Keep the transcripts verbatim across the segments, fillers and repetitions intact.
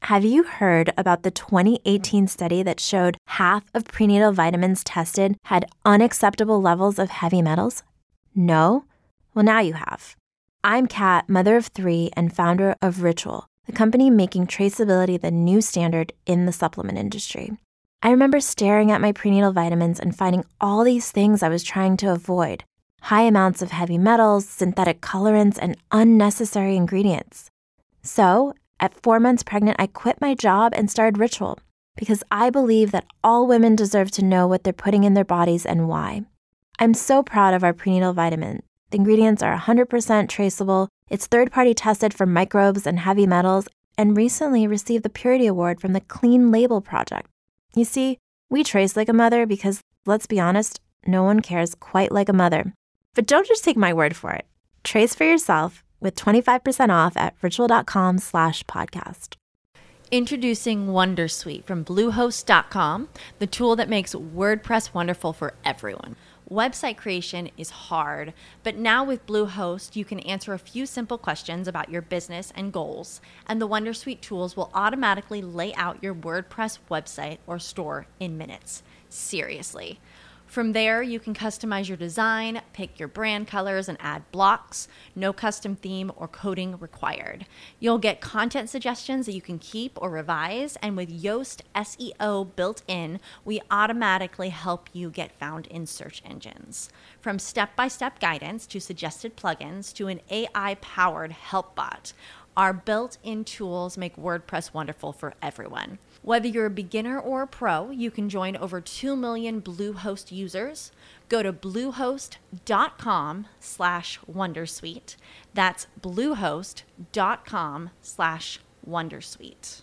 Have you heard about the twenty eighteen study that showed half of prenatal vitamins tested had unacceptable levels of heavy metals? No? Well, now you have. I'm Kat, mother of three and founder of Ritual, the company making traceability the new standard in the supplement industry. I remember staring at my prenatal vitamins and finding all these things I was trying to avoid. High amounts of heavy metals, synthetic colorants, and unnecessary ingredients. So, at four months pregnant, I quit my job and started Ritual because I believe that all women deserve to know what they're putting in their bodies and why. I'm so proud of our prenatal vitamin. The ingredients are one hundred percent traceable, it's third-party tested for microbes and heavy metals, and recently received the Purity Award from the Clean Label Project. You see, we trace like a mother because, let's be honest, no one cares quite like a mother. But don't just take my word for it. Trace for yourself with twenty-five percent off at ritual.com slash podcast. Introducing Wondersuite from Bluehost dot com, the tool that makes WordPress wonderful for everyone. Website creation is hard, but now with Bluehost, you can answer a few simple questions about your business and goals, and the Wondersuite tools will automatically lay out your WordPress website or store in minutes. Seriously. From there, you can customize your design, pick your brand colors, and add blocks. No custom theme or coding required. You'll get content suggestions that you can keep or revise, and with Yoast S E O built in, we automatically help you get found in search engines. From step-by-step guidance to suggested plugins to an A I-powered help bot, our built-in tools make WordPress wonderful for everyone. Whether you're a beginner or a pro, you can join over two million Bluehost users. Go to bluehost.com slash Wondersuite. That's bluehost.com slash Wondersuite.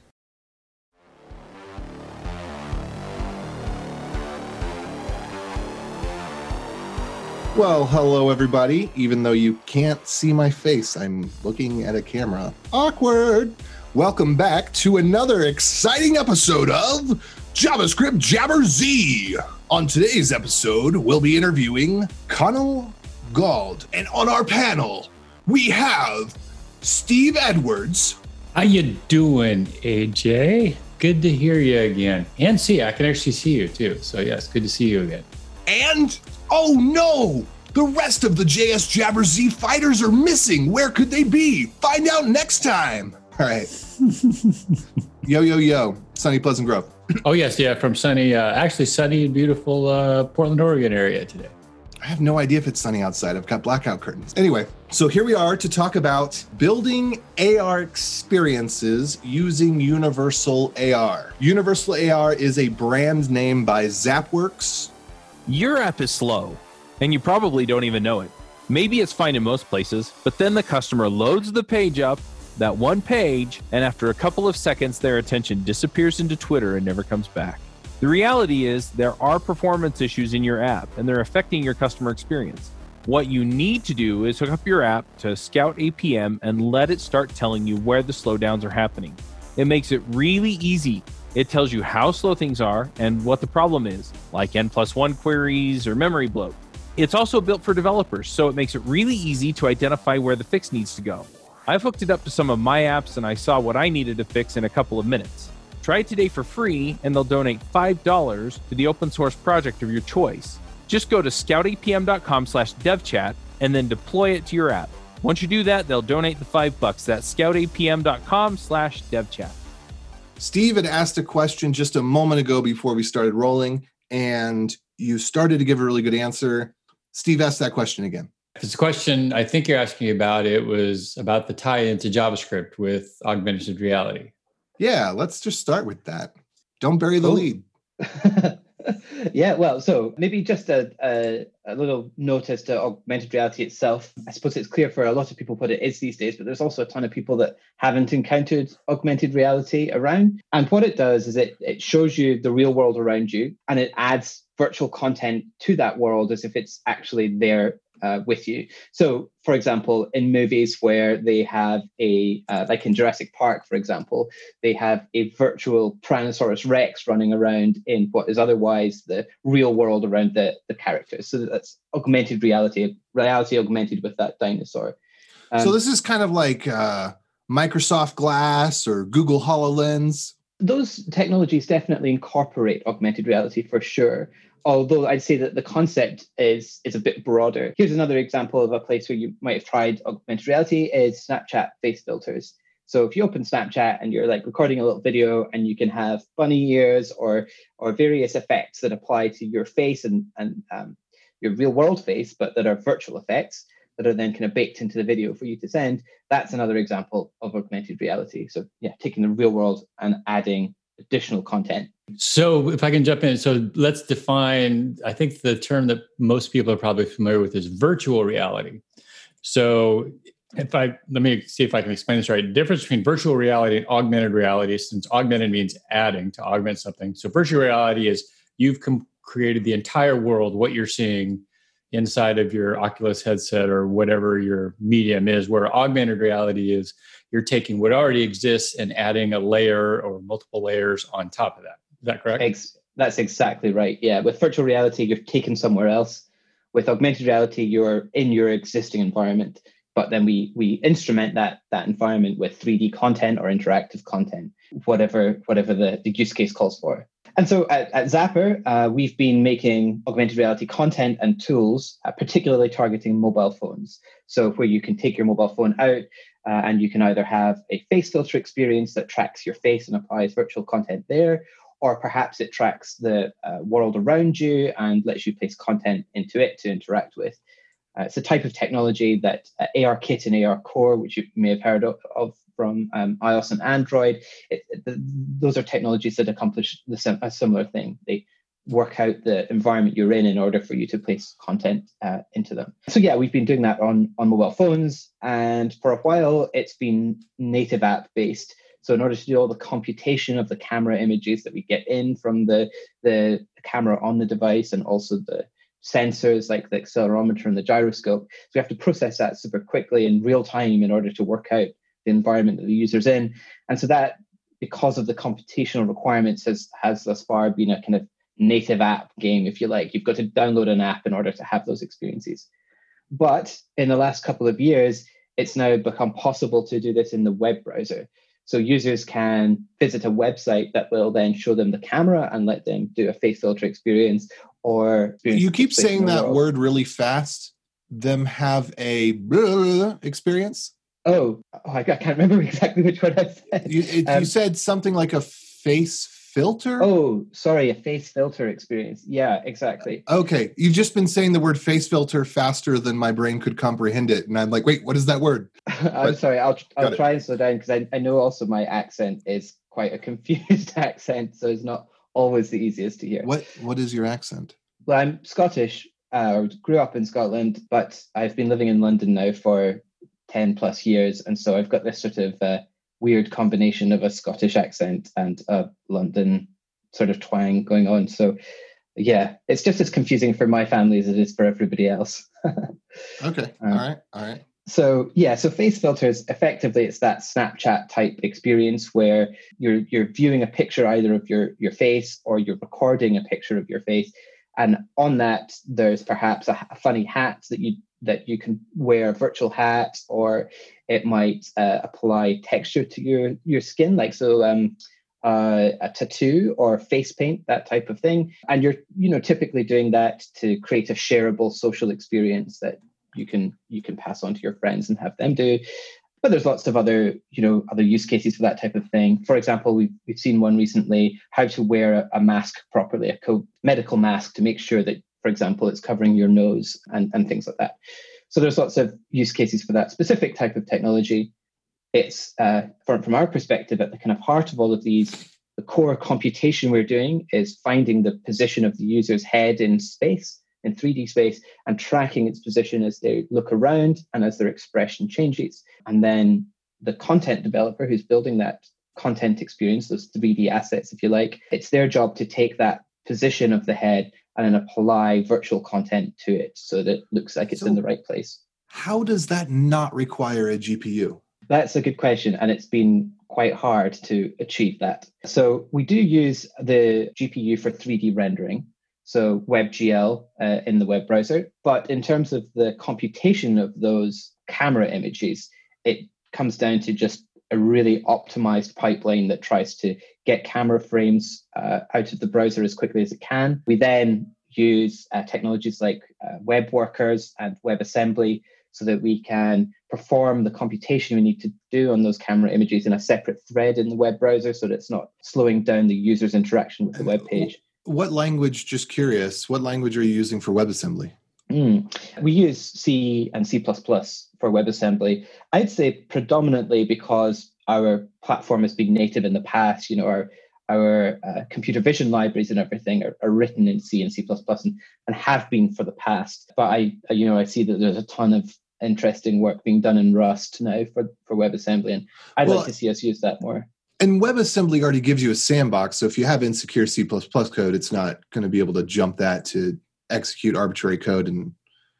Well, hello everybody. Even though you can't see my face, I'm looking at a camera. Awkward. Welcome back to another exciting episode of JavaScript Jabber Z. On today's episode, we'll be interviewing Connell Gauld. And on our panel, we have Steve Edwards. How you doing, A J? Good to hear you again. And see, I can actually see you too. So yes, good to see you again. And, oh no, the rest of the J S Jabber Z fighters are missing. Where could they be? Find out next time. All right. Yo, yo, yo. Sunny Pleasant Grove. Oh, yes. Yeah. From sunny, uh, actually sunny and beautiful uh, Portland, Oregon area today. I have no idea if it's sunny outside. I've got blackout curtains. Anyway, so here we are to talk about building A R experiences using Universal A R. Universal A R is a brand name by Zapworks. Your app is slow, and you probably don't even know it. Maybe it's fine in most places, but then the customer loads the page up, that one page, and after a couple of seconds, their attention disappears into Twitter and never comes back. The reality is there are performance issues in your app, and they're affecting your customer experience. What you need to do is hook up your app to Scout A P M and let it start telling you where the slowdowns are happening. It makes it really easy. It tells you how slow things are and what the problem is, like N plus one queries or memory bloat. It's also built for developers, so it makes it really easy to identify where the fix needs to go. I've hooked it up to some of my apps and I saw what I needed to fix in a couple of minutes. Try it today for free and they'll donate five dollars to the open source project of your choice. Just go to scoutapm.com slash devchat and then deploy it to your app. Once you do that, they'll donate the five bucks. That's scoutapm.com slash devchat. Steve had asked a question just a moment ago before we started rolling, and you started to give a really good answer. Steve asked that question again. This question I think you're asking about, it was about the tie into JavaScript with augmented reality. Yeah, let's just start with that. Don't bury the Cool. lead. Yeah, well, so maybe just a, a, a little notice to augmented reality itself. I suppose it's clear for a lot of people what it is these days, but there's also a ton of people that haven't encountered augmented reality around. And what it does is it, it shows you the real world around you, and it adds virtual content to that world as if it's actually there uh, with you. So, for example, in movies where they have a, uh, like in Jurassic Park, for example, they have a virtual Tyrannosaurus Rex running around in what is otherwise the real world around the, the characters. So that's augmented reality, reality augmented with that dinosaur. Um, so this is kind of like uh, Microsoft Glass or Google HoloLens? Those technologies definitely incorporate augmented reality for sure. Although I'd say that the concept is, is a bit broader. Here's another example of a place where you might have tried augmented reality is Snapchat face filters. So if you open Snapchat and you're like recording a little video and you can have bunny ears or or various effects that apply to your face and, and um, your real world face, but that are virtual effects that are then kind of baked into the video for you to send, that's another example of augmented reality. So yeah, taking the real world and adding additional content. So if I can jump in, so let's define, I think the term that most people are probably familiar with is virtual reality. So if I, let me see if I can explain this right. The difference between virtual reality and augmented reality, since augmented means adding, to augment something. So virtual reality is you've com- created the entire world, what you're seeing inside of your Oculus headset or whatever your medium is, where augmented reality is you're taking what already exists and adding a layer or multiple layers on top of that. Is that correct? Ex- that's exactly right. Yeah. With virtual reality, you're taken somewhere else. With augmented reality, you're in your existing environment, but then we we instrument that that environment with three D content or interactive content, whatever whatever the, the use case calls for. And so at, at Zapper, uh, we've been making augmented reality content and tools, uh, particularly targeting mobile phones. So where you can take your mobile phone out uh, and you can either have a face filter experience that tracks your face and applies virtual content there, or perhaps it tracks the uh, world around you and lets you place content into it to interact with. Uh, it's a type of technology that uh, ARKit and ARCore, which you may have heard of, of from um, iOS and Android, it, it, the, those are technologies that accomplish the, a similar thing. They work out the environment you're in in order for you to place content uh, into them. So yeah, we've been doing that on, on mobile phones, and for a while it's been native app based. So in order to do all the computation of the camera images that we get in from the, the camera on the device and also the sensors like the accelerometer and the gyroscope, so we have to process that super quickly in real time in order to work out the environment that the user's in. And so that, because of the computational requirements, has, has thus far been a kind of native app game, if you like. You've got to download an app in order to have those experiences. But in the last couple of years, it's now become possible to do this in the web browser. So users can visit a website that will then show them the camera and let them do a face filter experience. Or you keep saying that world. word really fast. Them have a blah experience. Oh, oh, I can't remember exactly which one I said. You, it, um, you said something like a face filter? Oh, sorry, a face filter experience. Yeah, exactly. Okay, you've just been saying the word face filter faster than my brain could comprehend it. And I'm like, wait, what is that word? I'm but, sorry, I'll, I'll try and slow down because I, I know also my accent is quite a confused accent, so it's not always the easiest to hear. What What is your accent? Well, I'm Scottish, uh, or grew up in Scotland, but I've been living in London now for ten plus years. And so I've got this sort of uh, weird combination of a Scottish accent and a London sort of twang going on. So yeah, it's just as confusing for my family as it is for everybody else. Okay. Um, all right. All right. So yeah, so face filters, effectively, it's that Snapchat type experience where you're you're viewing a picture either of your, your face or you're recording a picture of your face. And on that, there's perhaps a, a funny hat that you that you can wear, a virtual hat, or it might uh, apply texture to your, your skin, like so um, uh, a tattoo or face paint, that type of thing. And you're you know typically doing that to create a shareable social experience that you can you can pass on to your friends and have them do. But there's lots of other, you know, other use cases for that type of thing. For example, we've, we've seen one recently, how to wear a, a mask properly, a co- medical mask to make sure that, for example, it's covering your nose and, and things like that. So there's lots of use cases for that specific type of technology. It's, uh, from, from our perspective, at the kind of heart of all of these, the core computation we're doing is finding the position of the user's head in space, in three D space, and tracking its position as they look around and as their expression changes. And then the content developer who's building that content experience, those three D assets, if you like, it's their job to take that position of the head and then apply virtual content to it so that it looks like it's so in the right place. How does that not require a G P U? That's a good question, and it's been quite hard to achieve that. So we do use the G P U for three D rendering, so WebGL uh, in the web browser. But in terms of the computation of those camera images, it comes down to just a really optimized pipeline that tries to get camera frames uh, out of the browser as quickly as it can. We then use uh, technologies like uh, web workers and WebAssembly so that we can perform the computation we need to do on those camera images in a separate thread in the web browser so that it's not slowing down the user's interaction with the web page. What language, just curious, what language are you using for WebAssembly? Mm. We use C and C plus plus for WebAssembly. I'd say predominantly because our platform has been native in the past. You know, our our uh, computer vision libraries and everything are, are written in C and C plus plus and, and have been for the past. But I, you know, I see that there's a ton of interesting work being done in Rust now for, for WebAssembly, and I'd well, like to see us use that more. And WebAssembly already gives you a sandbox. So if you have insecure C plus plus code, it's not going to be able to jump that to execute arbitrary code in,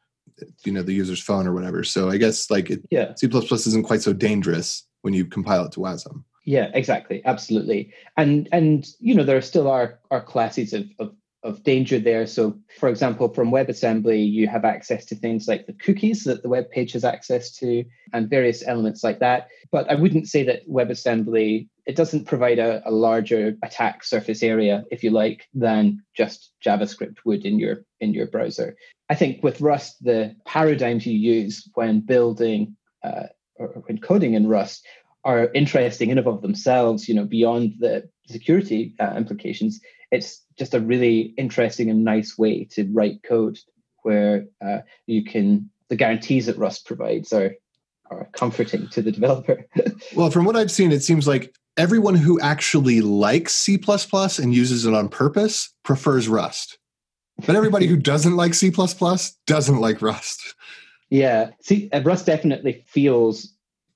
you know, the user's phone or whatever. So I guess like it, yeah. C plus plus isn't quite so dangerous when you compile it to WASM. Yeah, exactly. Absolutely. And, and you know, there still are, are classes of, of, of danger there. So, for example, from WebAssembly, you have access to things like the cookies that the web page has access to and various elements like that. But I wouldn't say that WebAssembly, it doesn't provide a, a larger attack surface area, if you like, than just JavaScript would in your in your browser. I think with Rust, the paradigms you use when building uh, or when coding in Rust are interesting in and of themselves, you know, beyond the security uh, implications. It's just a really interesting and nice way to write code where uh, you can, the guarantees that Rust provides are, are comforting to the developer. Well, from what I've seen, it seems like everyone who actually likes C plus plus and uses it on purpose prefers Rust. But everybody who doesn't like C plus plus doesn't like Rust. Yeah, see, Rust definitely feels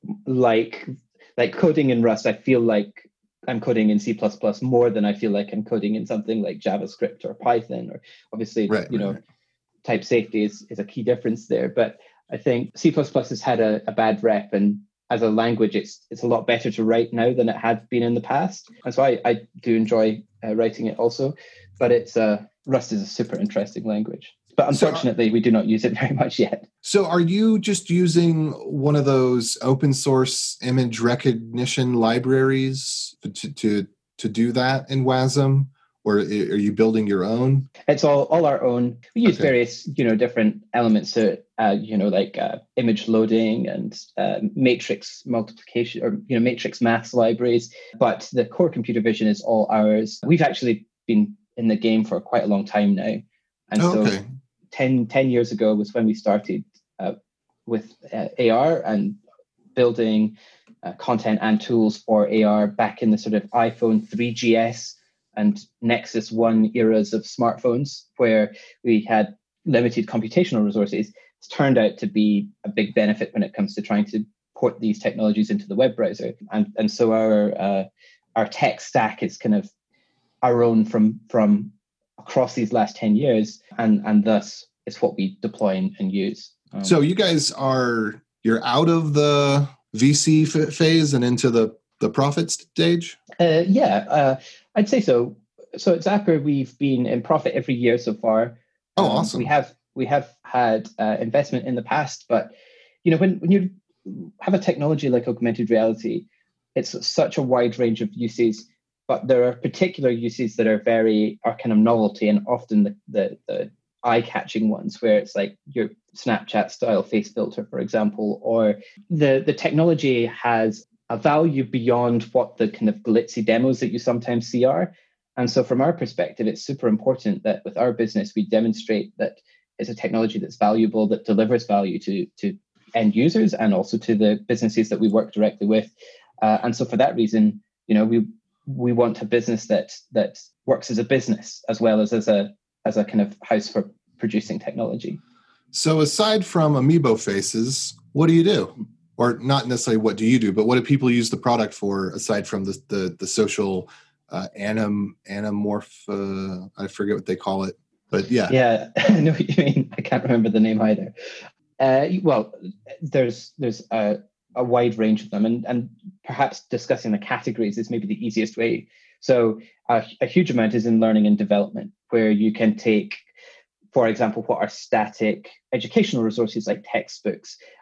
like, like coding in Rust, I feel like I'm coding in C plus plus more than I feel like I'm coding in something like JavaScript or Python, or obviously, right, you right, know, right. type safety is, is a key difference there. But I think C plus plus has had a, a bad rep, and as a language, it's it's a lot better to write now than it had been in the past. And so I, I do enjoy uh, writing it also, but it's uh, Rust is a super interesting language. But unfortunately, so, we do not use it very much yet. So are you just using one of those open source image recognition libraries to to, to do that in WASM? Or are you building your own? It's all, all our own. We use okay. various, you know, different elements to, uh, you know, like uh, image loading and uh, matrix multiplication or, you know, matrix maths libraries. But the core computer vision is all ours. We've actually been in the game for quite a long time now. And oh, so okay. ten, ten years ago was when we started uh, with uh, A R and building uh, content and tools for A R back in the sort of iPhone three G S and Nexus one eras of smartphones, where we had limited computational resources. It's turned out to be a big benefit when it comes to trying to port these technologies into the web browser. And, and so our uh, our tech stack is kind of our own from, from across these last ten years, and, and thus it's what we deploy and, and use. Um, so you guys are, you're out of the V C f- phase and into the, the profit stage? Uh, yeah, uh, I'd say so. So at Zapier, we've been in profit every year so far. Oh, um, awesome. We have we have had uh, investment in the past, but you know, when, when you have a technology like augmented reality, it's such a wide range of uses, but there are particular uses that are very, are kind of novelty and often the, the, the eye-catching ones, where it's like your Snapchat style face filter, for example, or the, the technology has a value beyond what the kind of glitzy demos that you sometimes see are. And so from our perspective, it's super important that with our business, we demonstrate that it's a technology that's valuable, that delivers value to, to end users and also to the businesses that we work directly with. Uh, and so for that reason, you know, we we want a business that that works as a business as well as as a as a kind of house for producing technology. So aside from Amiibo faces, what do you do? Or not necessarily what do you do, but what do people use the product for aside from the the, the social uh, anim, anamorph, uh, I forget what they call it, but yeah. Yeah, I know what you mean. I can't remember the name either. Uh, well, there's there's a, a wide range of them, and, and perhaps discussing the categories is maybe the easiest way. So a, a huge amount is in learning and development, where you can take, for example, what are static educational resources like textbooks,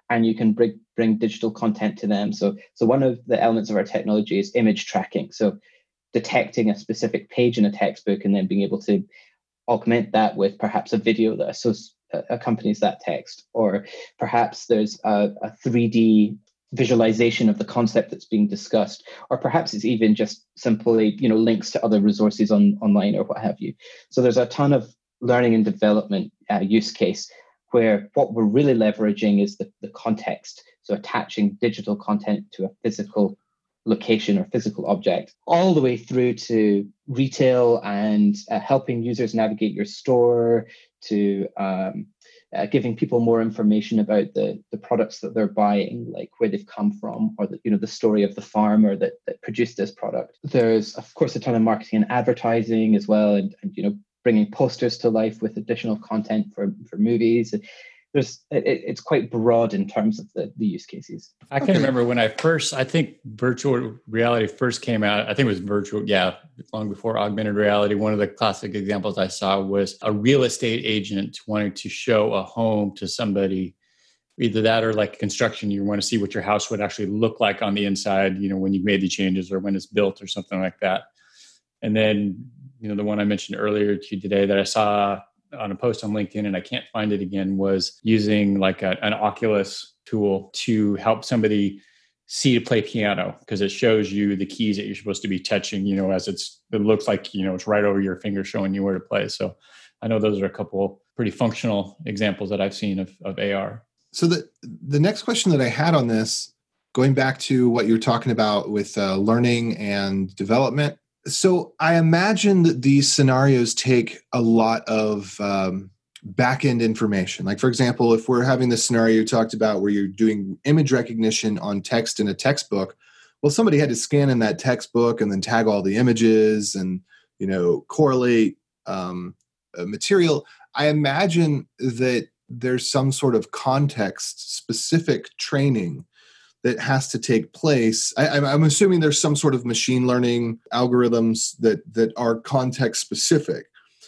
and you can bring bring digital content to them. So, so one of the elements of our technology is image tracking. So detecting a specific page in a textbook and then being able to augment that with perhaps a video that associ- accompanies that text, or perhaps there's a, a three D visualization of the concept that's being discussed, or perhaps it's even just simply, you know, links to other resources on online or what have you. So there's a ton of learning and development uh, use case where what we're really leveraging is the, the context. So attaching digital content to a physical location or physical object, all the way through to retail and uh, helping users navigate your store, to um, uh, giving people more information about the, the products that they're buying, like where they've come from, or the, you know, the story of the farmer that, that produced this product. There's, of course, a ton of marketing and advertising as well, and, and you know, bringing posters to life with additional content for, for movies. There's it, it's quite broad in terms of the, the use cases. I can remember when I first, I think virtual reality first came out, I think it was virtual, yeah, long before augmented reality. One of the classic examples I saw was a real estate agent wanting to show a home to somebody, either that or like construction. You want to see what your house would actually look like on the inside, you know, when you've made the changes or when it's built or something like that. And then, you know, the one I mentioned earlier to you today that I saw on a post on LinkedIn, and I can't find it again, was using like a, an Oculus tool to help somebody see to play piano, because it shows you the keys that you're supposed to be touching, you know, as it's, it looks like, you know, it's right over your finger showing you where to play. So I know those are a couple pretty functional examples that I've seen of, of A R. So the, the next question that I had on this, going back to what you were talking about with uh, learning and development. So I imagine that these scenarios take a lot of um, back-end information. Like, for example, if we're having this scenario you talked about where you're doing image recognition on text in a textbook, well, somebody had to scan in that textbook and then tag all the images and, you know, correlate um, uh, material. I imagine that there's some sort of context-specific training that has to take place. I, I'm assuming there's some sort of machine learning algorithms that that are context specific.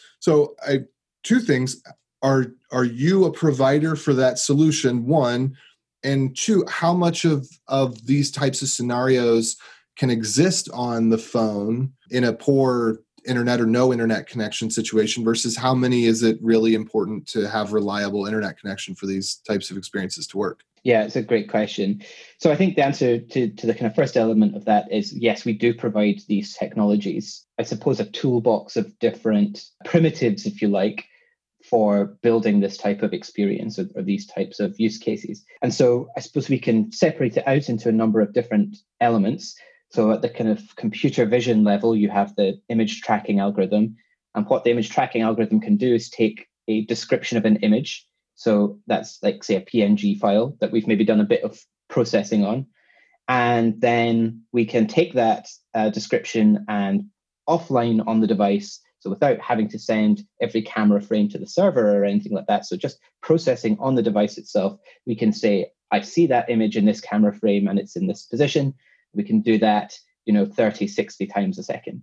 So I, two things, are, are you a provider for that solution, one? And two, how much of, of these types of scenarios can exist on the phone in a poor internet or no internet connection situation versus how many is it really important to have reliable internet connection for these types of experiences to work? Yeah, it's a great question. So I think the answer to, to the kind of first element of that is yes, we do provide these technologies. I suppose a toolbox of different primitives, if you like, for building this type of experience or, or these types of use cases. And so I suppose we can separate it out into a number of different elements. So at the kind of computer vision level, you have the image tracking algorithm. And what the image tracking algorithm can do is take a description of an image. So that's like, say, a P N G file that we've maybe done a bit of processing on. And then we can take that uh, description and offline on the device. So without having to send every camera frame to the server or anything like that. So just processing on the device itself, we can say, I see that image in this camera frame and it's in this position. We can do that, you know, thirty, sixty times a second.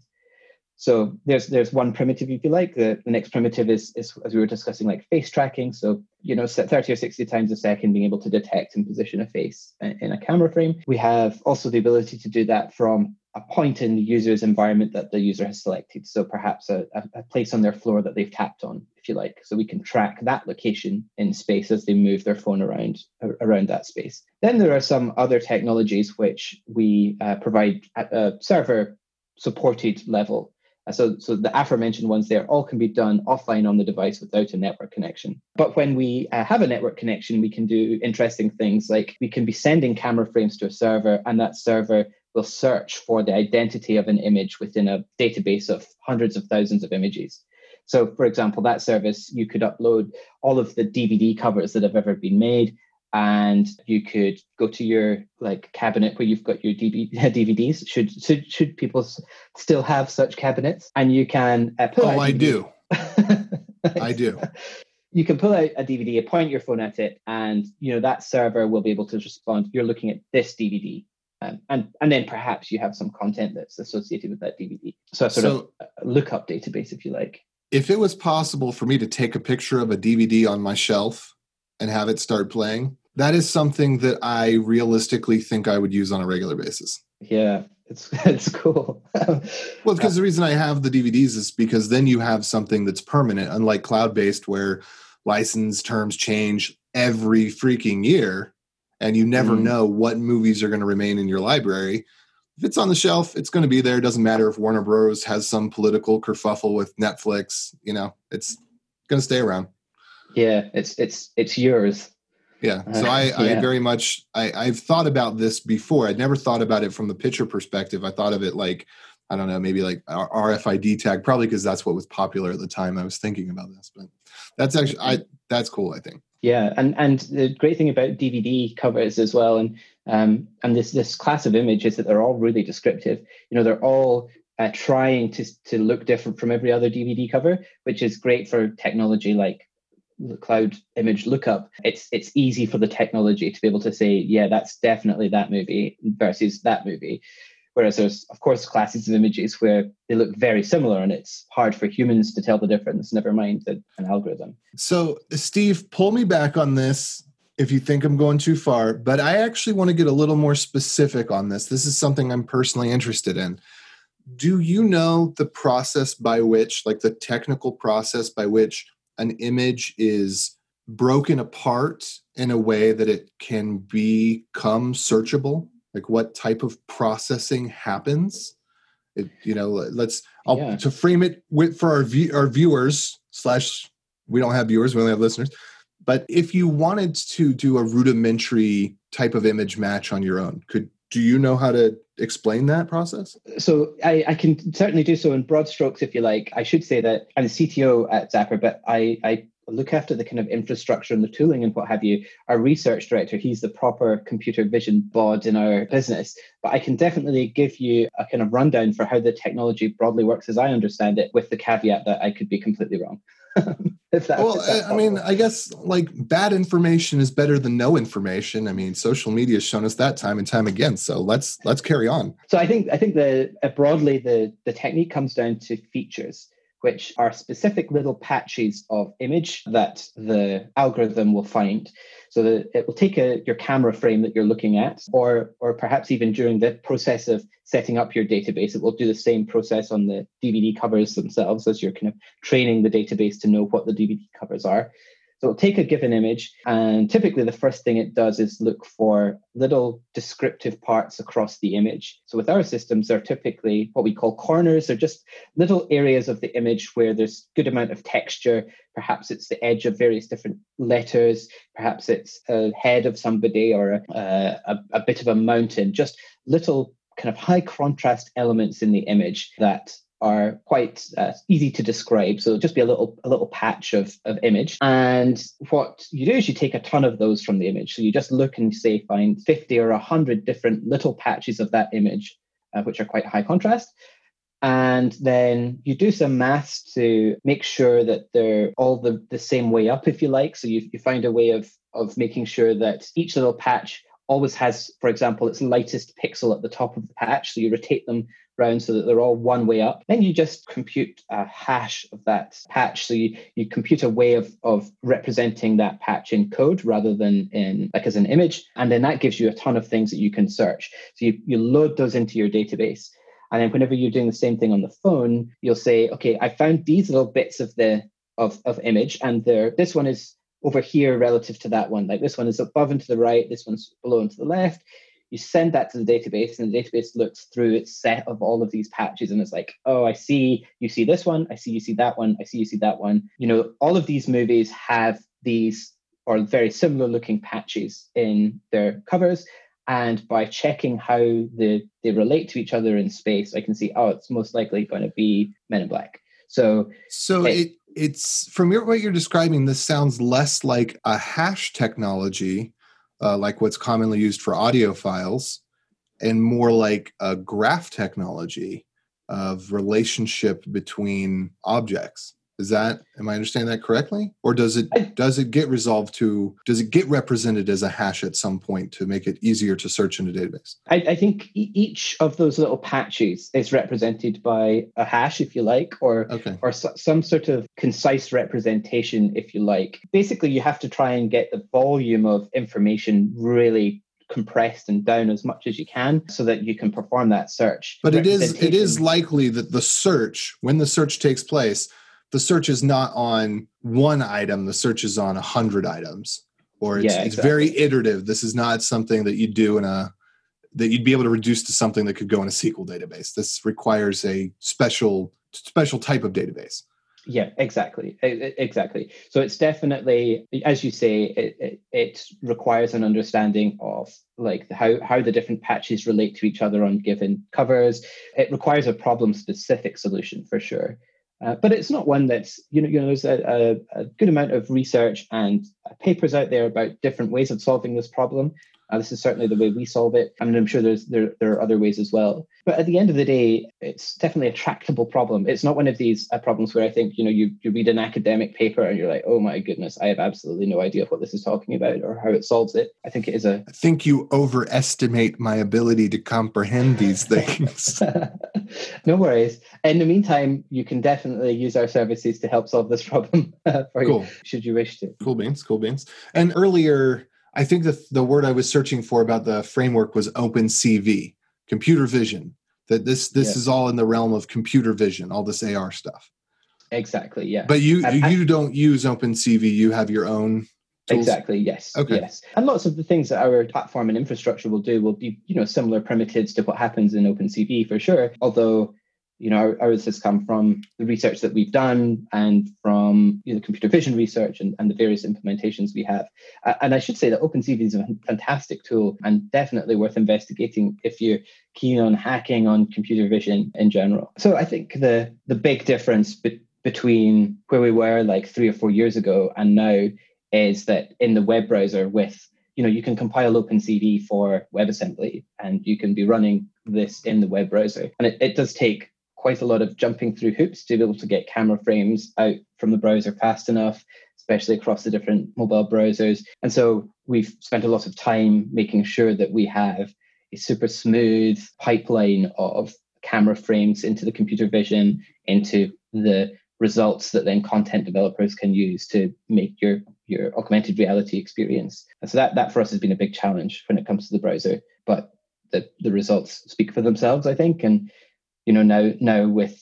So there's there's one primitive, if you like. The, the next primitive is, is, as we were discussing, like face tracking. So, you know, thirty or sixty times a second, being able to detect and position a face in a camera frame. We have also the ability to do that from a point in the user's environment that the user has selected. So perhaps a, a place on their floor that they've tapped on, if you like. So we can track that location in space as they move their phone around, around that space. Then there are some other technologies which we uh, provide at a server supported level. So, so the aforementioned ones there all can be done offline on the device without a network connection. But when we uh, have a network connection, we can do interesting things like we can be sending camera frames to a server, and that server will search for the identity of an image within a database of hundreds of thousands of images. So, for example, that service, you could upload all of the D V D covers that have ever been made, and you could go to your like cabinet where you've got your D V Ds. Should should should people still have such cabinets? And you can uh, pull oh, out. I do. I do. You can pull out a D V D, point your phone at it, and you know that server will be able to respond. You're looking at this D V D, um, and and then perhaps you have some content that's associated with that D V D. So a sort so, of a lookup database, if you like. If it was possible for me to take a picture of a D V D on my shelf and have it start playing, That is something that I realistically think I would use on a regular basis. Yeah, it's it's cool. Well, because the reason I have the D V Ds is because then you have something that's permanent, unlike cloud-based where license terms change every freaking year and you never mm. know what movies are going to remain in your library. If it's on the shelf, it's going to be there. It doesn't matter if Warner Bros. Has some political kerfuffle with Netflix. You know, it's going to stay around. Yeah, it's it's it's yours. Yeah. So I, yeah. I very much, I, I've thought about this before. I'd never thought about it from the pitcher perspective. I thought of it like, I don't know, maybe like R F I D tag, probably because that's what was popular at the time I was thinking about this. But that's actually, I that's cool, I think. Yeah. And and the great thing about D V D covers as well, and um, and this this class of image is that they're all really descriptive. You know, they're all uh, trying to to look different from every other D V D cover, which is great for technology like the cloud image lookup. It's it's easy for the technology to be able to say, yeah, that's definitely that movie versus that movie. Whereas there's, of course, classes of images where they look very similar and it's hard for humans to tell the difference, never mind the, an algorithm. So, Steve, pull me back on this if you think I'm going too far, but I actually want to get a little more specific on this. This is something I'm personally interested in. Do you know the process by which, like the technical process by which an image is broken apart in a way that it can become searchable? Like what type of processing happens? It, you know, let's I'll, yeah. to frame it with, for our view, our viewers slash we don't have viewers, we only have listeners. But if you wanted to do a rudimentary type of image match on your own, could do you know how to explain that process? So I, I can certainly do so in broad strokes, if you like. I should say that I'm the C T O at Zapper, but I, I look after the kind of infrastructure and the tooling and what have you. Our research director, he's the proper computer vision bod in our business. But I can definitely give you a kind of rundown for how the technology broadly works as I understand it, with the caveat that I could be completely wrong. if that, well, if I mean, I guess like bad information is better than no information. I mean, social media has shown us that time and time again. So let's let's carry on. So I think I think the uh, broadly the the technique comes down to features, which are specific little patches of image that the algorithm will find. So that it will take a, your camera frame that you're looking at, or or perhaps even during the process of setting up your database, it will do the same process on the D V D covers themselves as you're kind of training the database to know what the D V D covers are. So it'll take a given image, and typically the first thing it does is look for little descriptive parts across the image. So with our systems, they're typically what we call corners. They're just little areas of the image where there's good amount of texture. Perhaps it's the edge of various different letters. Perhaps it's a head of somebody or a, a, a bit of a mountain. Just little kind of high contrast elements in the image that are quite uh, easy to describe. So it'll just be a little a little patch of, of image. And what you do is you take a ton of those from the image. So you just look and say, find fifty or one hundred different little patches of that image, uh, which are quite high contrast. And then you do some maths to make sure that they're all the, the same way up, if you like. So you, you find a way of, of making sure that each little patch always has, for example, its lightest pixel at the top of the patch. So you rotate them around so that they're all one way up. Then you just compute a hash of that patch. So you, you compute a way of, of representing that patch in code rather than in like as an image. And then that gives you a ton of things that you can search. So you, you load those into your database. And then whenever you're doing the same thing on the phone, you'll say, okay, I found these little bits of the of, of image, and there this one is over here relative to that one. Like this one is above and to the right, this one's below and to the left. You send that to the database, and the database looks through its set of all of these patches, and it's like, oh, I see you see this one, I see you see that one, I see you see that one. You know, all of these movies have these or very similar looking patches in their covers. And by checking how the, they relate to each other in space, I can see, oh, it's most likely going to be Men in Black. So, so it, it it's from your, what you're describing, this sounds less like a hash technology, uh, like what's commonly used for audio files, and more like a graph technology of relationship between objects. Is that, am I understanding that correctly? Or does it I, does it get resolved to, does it get represented as a hash at some point to make it easier to search in a database? I, I think each of those little patches is represented by a hash, if you like, or, okay. or so, some sort of concise representation, if you like. Basically, you have to try and get the volume of information really compressed and down as much as you can so that you can perform that search. But it is it is likely that the search, when the search takes place, the search is not on one item, the search is on a hundred items, or it's, yeah, exactly. it's very iterative. This is not something that you do in a, that you'd be able to reduce to something that could go in a S Q L database. This requires a special, special type of database. Yeah, exactly. Exactly. So it's definitely, as you say, it, it, it requires an understanding of like how, how the different patches relate to each other on given covers. It requires a problem specific solution for sure. Uh, but it's not one that's, you know, you know there's a, a, a good amount of research and papers out there about different ways of solving this problem. Uh, this is certainly the way we solve it. I mean, I'm sure there's there, there are other ways as well. But at the end of the day, it's definitely a tractable problem. It's not one of these uh, problems where I think, you know, you, you read an academic paper and you're like, oh my goodness, I have absolutely no idea what this is talking about or how it solves it. I think it is a... I think you overestimate my ability to comprehend these things. No worries. In the meantime, you can definitely use our services to help solve this problem for cool. you, should you wish to. Cool beans, cool beans. And earlier... I think the the word I was searching for about the framework was OpenCV, computer vision. That this this yeah. is all in the realm of computer vision, all this A R stuff. Exactly, yeah. But you um, you don't use OpenCV. You have your own tools? Exactly, yes. Okay. Yes. And lots of the things that our platform and infrastructure will do will be, you know, similar primitives to what happens in OpenCV for sure. Although, you know, ours has come from the research that we've done and from you know, computer vision research and, and the various implementations we have. Uh, and I should say that OpenCV is a fantastic tool and definitely worth investigating if you're keen on hacking on computer vision in general. So I think the, the big difference be- between where we were like three or four years ago and now is that in the web browser with, you know, you can compile OpenCV for WebAssembly and you can be running this in the web browser. And it, it does take quite a lot of jumping through hoops to be able to get camera frames out from the browser fast enough, especially across the different mobile browsers. And so we've spent a lot of time making sure that we have a super smooth pipeline of camera frames into the computer vision, into the results that then content developers can use to make your, your augmented reality experience. And so that, that for us has been a big challenge when it comes to the browser. But the, the results speak for themselves, I think. And You know, now now with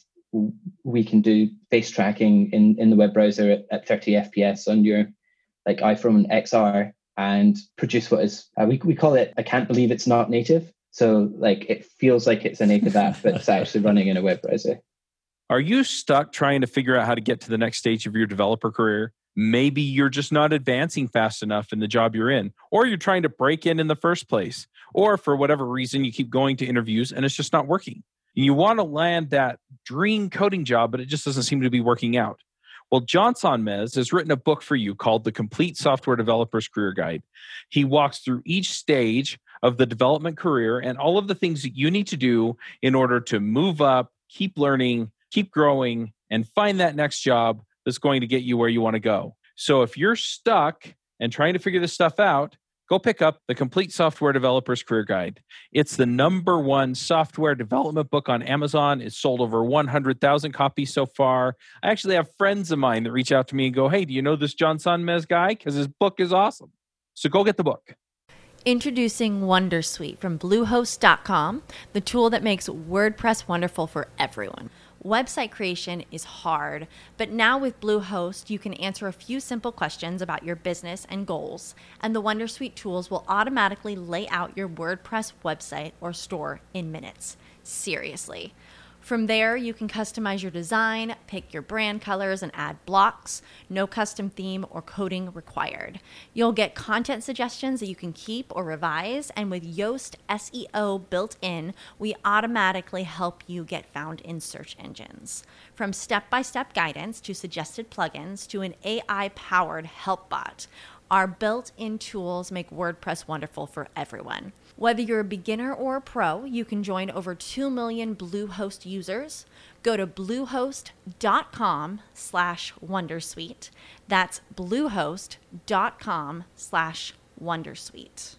we can do face tracking in, in the web browser at, at thirty F P S on your like iPhone X R and produce what is uh, we we call it I can't believe it's not native. So like it feels like it's a native app, but it's actually running in a web browser. Are you stuck trying to figure out how to get to the next stage of your developer career? Maybe you're just not advancing fast enough in the job you're in, or you're trying to break in in the first place, or for whatever reason you keep going to interviews and it's just not working. You want to land that dream coding job, but it just doesn't seem to be working out. Well, John Sonmez has written a book for you called The Complete Software Developer's Career Guide. He walks through each stage of the development career and all of the things that you need to do in order to move up, keep learning, keep growing, and find that next job that's going to get you where you want to go. So if you're stuck and trying to figure this stuff out, go pick up The Complete Software Developer's Career Guide. It's the number one software development book on Amazon. It's sold over one hundred thousand copies so far. I actually have friends of mine that reach out to me and go, hey, do you know this John Sonmez guy? Because his book is awesome. So go get the book. Introducing Wondersuite from Bluehost dot com, the tool that makes WordPress wonderful for everyone. Website creation is hard, but now with Bluehost, you can answer a few simple questions about your business and goals, and the Wondersuite tools will automatically lay out your WordPress website or store in minutes. Seriously. From there, you can customize your design, pick your brand colors, and add blocks. No custom theme or coding required. You'll get content suggestions that you can keep or revise, and with Yoast S E O built in, we automatically help you get found in search engines. From step-by-step guidance to suggested plugins to an A I-powered help bot, Our built-in tools make WordPress wonderful for everyone. Whether you're a beginner or a pro, you can join over two million Bluehost users. Go to bluehost.com slash wondersuite. That's bluehost.com slash wondersuite.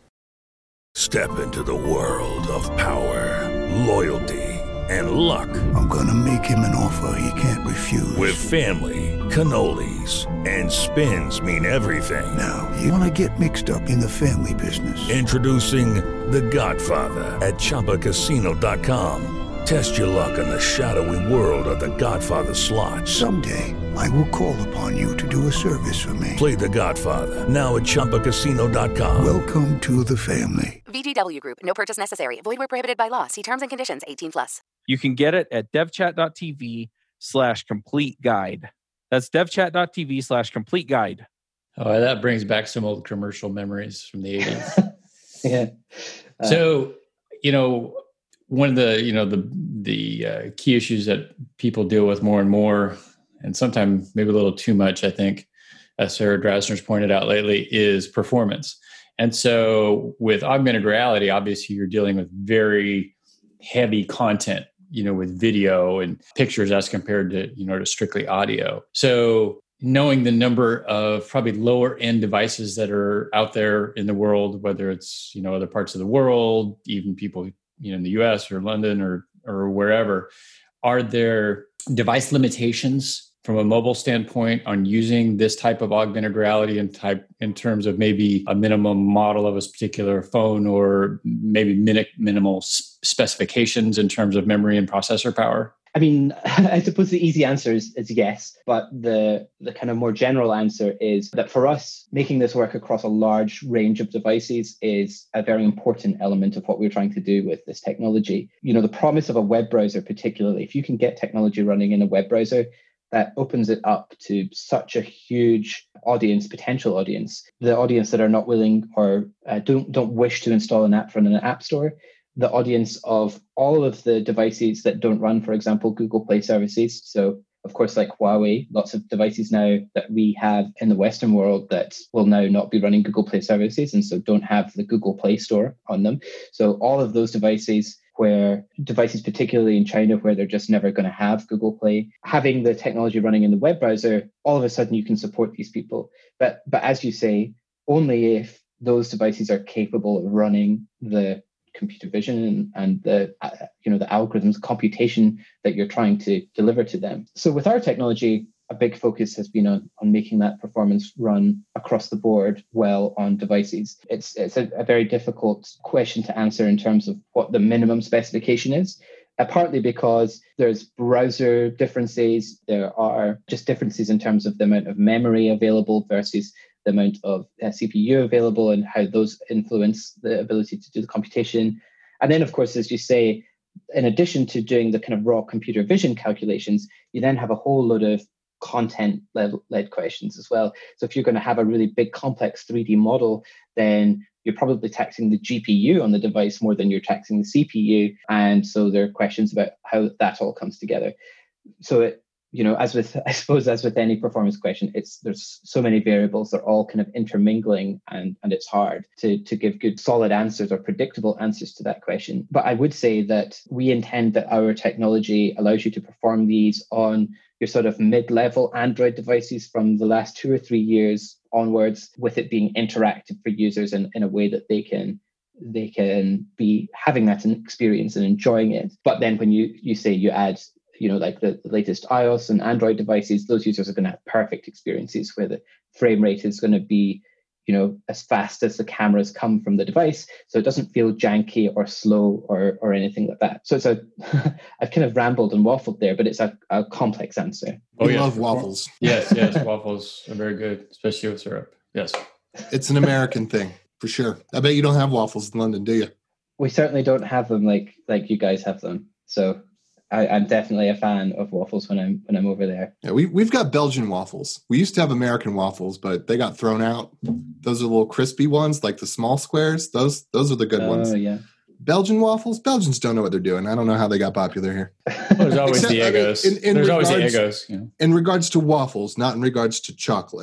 Step into the world of power, loyalty, and luck. I'm gonna make him an offer he can't refuse. With family, cannolis, and spins mean everything. Now, you wanna get mixed up in the family business. Introducing The Godfather at Chumba Casino dot com. Test your luck in the shadowy world of The Godfather slot. Someday, I will call upon you to do a service for me. Play The Godfather, now at Chumba Casino dot com. Welcome to the family. V G W Group. No purchase necessary. Void where prohibited by law. See terms and conditions. eighteen plus. You can get it at devchat.tv slash complete guide. That's devchat.tv slash complete guide. Oh, that brings back some old commercial memories from the eighties. Yeah. Uh, so, you know, one of the, you know, the the uh, key issues that people deal with more and more, and sometimes maybe a little too much, I think, as Sarah Drasner's pointed out lately, is performance. And so with augmented reality, obviously you're dealing with very heavy content, you know, with video and pictures as compared to, you know, to strictly audio. So knowing the number of probably lower end devices that are out there in the world, whether it's, you know, other parts of the world, even people, you know, in the U S or London or or wherever, are there device limitations from a mobile standpoint on using this type of augmented reality and type in terms of maybe a minimum model of a particular phone or maybe min- minimal specifications in terms of memory and processor power? I mean, I suppose the easy answer is, is yes, but the the kind of more general answer is that for us, making this work across a large range of devices is a very important element of what we're trying to do with this technology. You know, the promise of a web browser, particularly, if you can get technology running in a web browser, that opens it up to such a huge audience, potential audience, the audience that are not willing or uh, don't don't wish to install an app from an app store, the audience of all of the devices that don't run, for example, Google Play services. So, of course, like Huawei, lots of devices now that we have in the Western world that will now not be running Google Play services and so don't have the Google Play Store on them. So all of those devices where devices, particularly in China, where they're just never going to have Google Play, having the technology running in the web browser, all of a sudden you can support these people. But but as you say, only if those devices are capable of running the computer vision and, and the uh, you know the algorithms, computation that you're trying to deliver to them. So with our technology, a big focus has been on, on making that performance run across the board well on devices. It's it's a, a very difficult question to answer in terms of what the minimum specification is, uh, partly because there's browser differences, there are just differences in terms of the amount of memory available versus the amount of uh, C P U available and how those influence the ability to do the computation. And then, of course, as you say, in addition to doing the kind of raw computer vision calculations, you then have a whole load of content-led questions as well. So if you're going to have a really big, complex three D model, then you're probably taxing the G P U on the device more than you're taxing the C P U. And so there are questions about how that all comes together. So it, you know, as with, I suppose, as with any performance question, it's there's so many variables, they're all kind of intermingling, and, and it's hard to, to give good solid answers or predictable answers to that question. But I would say that we intend that our technology allows you to perform these on your sort of mid-level Android devices from the last two or three years onwards, with it being interactive for users in, in a way that they can they can be having that experience and enjoying it. But then when you, you say you add you know, like the, the latest iOS and Android devices, those users are going to have perfect experiences where the frame rate is going to be, you know, as fast as the cameras come from the device. So it doesn't feel janky or slow or or anything like that. So it's a, I've kind of rambled and waffled there, but it's a, a complex answer. Oh, we yes. love waffles. Yes, yes, waffles are very good, especially with syrup. Yes. It's an American thing, for sure. I bet you don't have waffles in London, do you? We certainly don't have them like like you guys have them. So I, I'm definitely a fan of waffles when I'm when I'm over there. Yeah, we we've got Belgian waffles. We used to have American waffles, but they got thrown out. Those are little crispy ones, like the small squares. Those those are the good oh, ones. Oh yeah. Belgian waffles. Belgians don't know what they're doing. I don't know how they got popular here. Well, there's always Except, the I mean, Eggos. in- in there's always the regards- Eggos. You know. In regards to waffles, not in regards to chocolate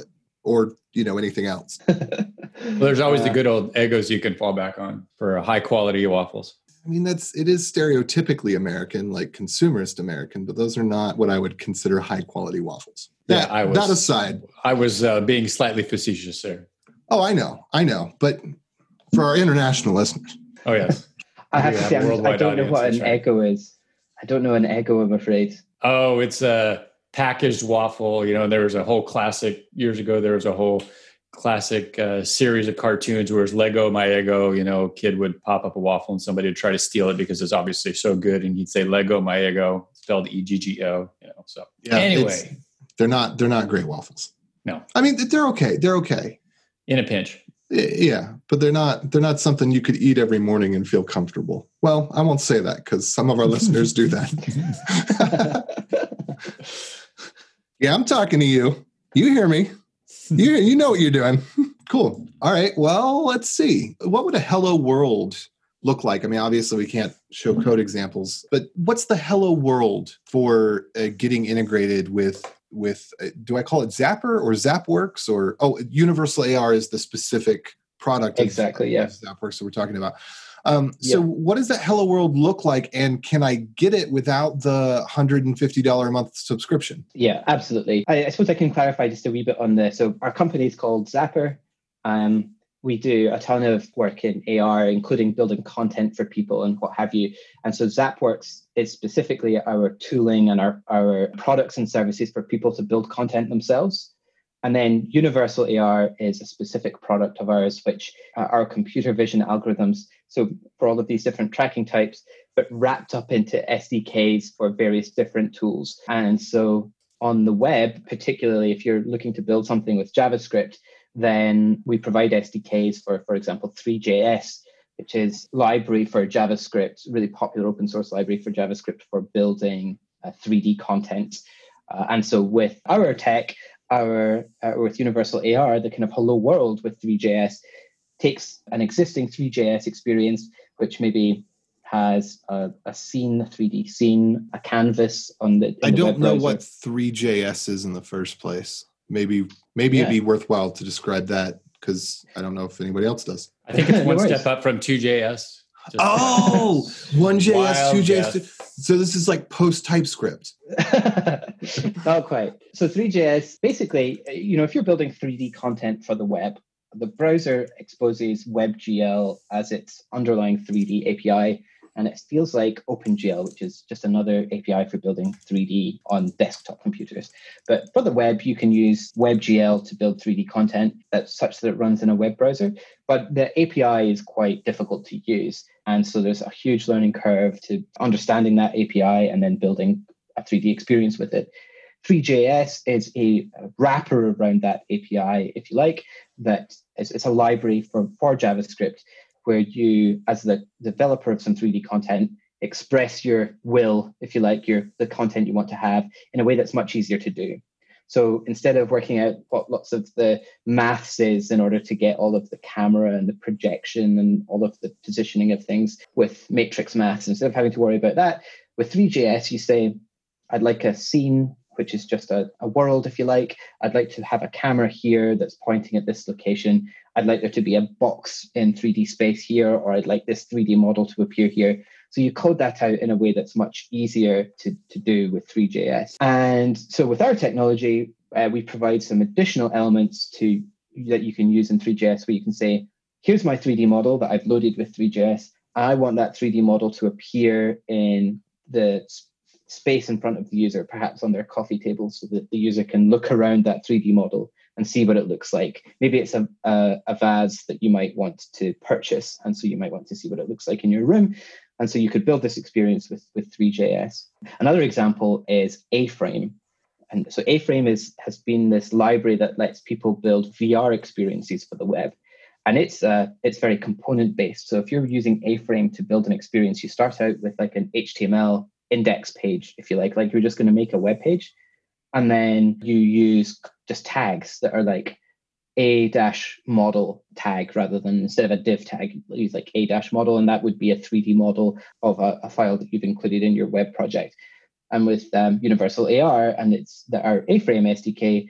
or, you know, anything else. Well, there's always uh, the good old Eggos you can fall back on for high quality waffles. I mean, that's it is stereotypically American, like consumerist American, but those are not what I would consider high quality waffles. Yeah, that, I was. That aside, I was uh, being slightly facetious there. Oh, I know, I know, but for our international listeners, oh yes, I have to say, I'm, I don't know what an Eggo is. I don't know an Eggo, I'm afraid. Oh, it's a packaged waffle. You know, there was a whole classic years ago. There was a whole classic uh, series of cartoons where it's Lego My Eggo. You know, a kid would pop up a waffle and somebody would try to steal it because it's obviously so good, and he'd say Lego My Eggo, spelled E G G O. You know, so yeah, anyway, they're not they're not great waffles. No, I mean they're okay. They're okay in a pinch. Yeah, but they're not they're not something you could eat every morning and feel comfortable. Well, I won't say that because some of our listeners do that. Yeah, I'm talking to you. You hear me. You you know what you're doing. Cool. All right. Well, let's see. What would a hello world look like? I mean, obviously we can't show code examples, but what's the hello world for uh, getting integrated with with, uh, do I call it Zapier or ZapWorks or, oh, Universal A R is the specific product. Exactly. Of, yeah. of ZapWorks that we're talking about. Um, so yep. What does that hello world look like? And can I get it without the one hundred fifty dollars a month subscription? Yeah, absolutely. I, I suppose I can clarify just a wee bit on this. So our company is called Zapier. Um, we do a ton of work in A R, including building content for people and what have you. And so ZapWorks is specifically our tooling and our, our products and services for people to build content themselves. And then Universal A R is a specific product of ours, which are our computer vision algorithms. So for all of these different tracking types, but wrapped up into S D Ks for various different tools. And so on the web, particularly if you're looking to build something with JavaScript, then we provide S D Ks for, for example, three J S, which is library for JavaScript, really popular open source library for JavaScript for building uh, three D content. Uh, and so with our tech, our uh, with Universal A R, the kind of hello world with three J S takes an existing three J S experience, which maybe has a, a scene, a three D scene, a canvas on the. I the don't web know browser. what three J S is in the first place. Maybe maybe Yeah. it'd be worthwhile to describe that because I don't know if anybody else does. I think it's No one worries. step up from two J S. Just Oh, one J S, Wild two J S. guess. So this is like post TypeScript. Not quite. So three J S, basically, you know, if you're building three D content for the web, the browser exposes WebGL as its underlying three D A P I, and it feels like OpenGL, which is just another A P I for building three D on desktop computers. But for the web, you can use WebGL to build three D content that's such that it runs in a web browser. But the A P I is quite difficult to use. And so there's a huge learning curve to understanding that A P I and then building a three D experience with it. three J S is a wrapper around that A P I, if you like, that is it's a library for, for JavaScript where you, as the developer of some three D content, express your will, if you like, your the content you want to have in a way that's much easier to do. So instead of working out what lots of the maths is in order to get all of the camera and the projection and all of the positioning of things with matrix maths, instead of having to worry about that, with three J S, you say, I'd like a scene, which is just a, a world, if you like. I'd like to have a camera here that's pointing at this location. I'd like there to be a box in three D space here, or I'd like this three D model to appear here. So you code that out in a way that's much easier to, to do with three J S. And so with our technology, uh, we provide some additional elements to that you can use in three J S where you can say, here's my three D model that I've loaded with three J S. I want that three D model to appear in the space in front of the user, perhaps on their coffee table, so that the user can look around that three D model and see what it looks like. Maybe it's a, a, a vase that you might want to purchase, and so you might want to see what it looks like in your room. And so you could build this experience with, with three J S. Another example is A-Frame. And so A-Frame is, has been this library that lets people build V R experiences for the web. And it's uh, it's very component-based. So if you're using A-Frame to build an experience, you start out with like an H T M L index page, if you like, like you're just going to make a web page. And then you use just tags that are like a dash model tag rather than instead of a div tag, you use like a dash model. And that would be a three D model of a, a file that you've included in your web project. And with um, Universal A R and it's the, our A-Frame S D K,